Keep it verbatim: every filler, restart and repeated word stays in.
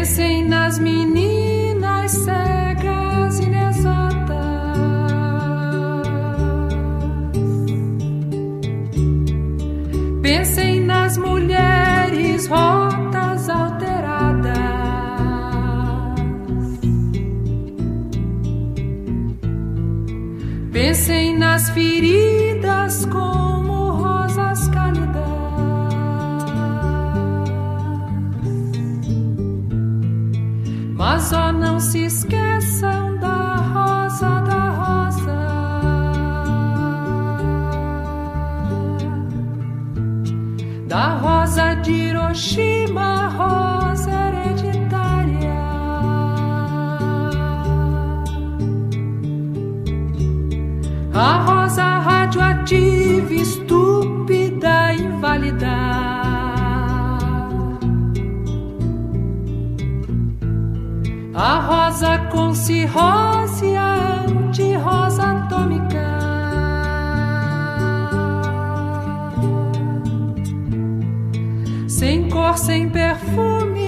Pensem nas meninas cegas, inexatas. Pensem nas mulheres rotas, alteradas. Pensem nas feridas como rosas cálidas. Mas ó, não se esqueçam da rosa, da rosa. Da rosa de Hiroshima, rosa hereditária. A rosa radioativa, estúpida, inválida. A rosa com cirrose, a anti-rosa atômica. Sem cor, sem perfume,